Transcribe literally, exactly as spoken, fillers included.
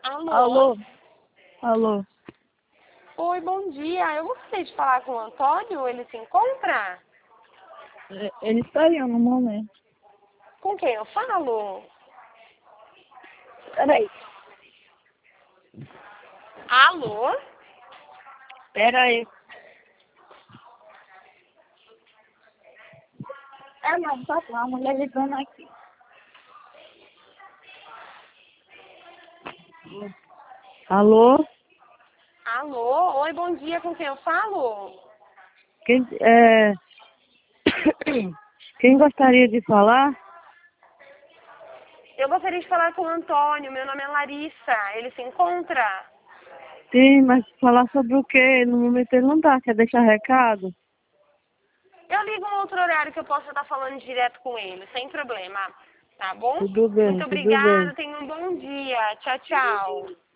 Alô? Alô? Alô? Oi, bom dia. Eu gostaria de falar com o Antônio. Ele se encontra? É, Ele saiu no momento. Com quem eu falo? Peraí, Alô? peraí. É, não, tá lá, a mulher ligando aqui. Alô? Alô? Oi, bom dia. Com quem eu falo? Quem, é... Quem gostaria de falar? Eu gostaria de falar com o Antônio. Meu nome é Larissa. Ele se encontra? Sim, mas falar sobre o quê? No momento ele não tá. Quer deixar recado? Eu ligo um outro horário que eu possa estar falando direto com ele, sem problema. Tá bom? Tudo bem, Muito tudo bem. obrigada. Tenha um bom dia. Tchau, tchau.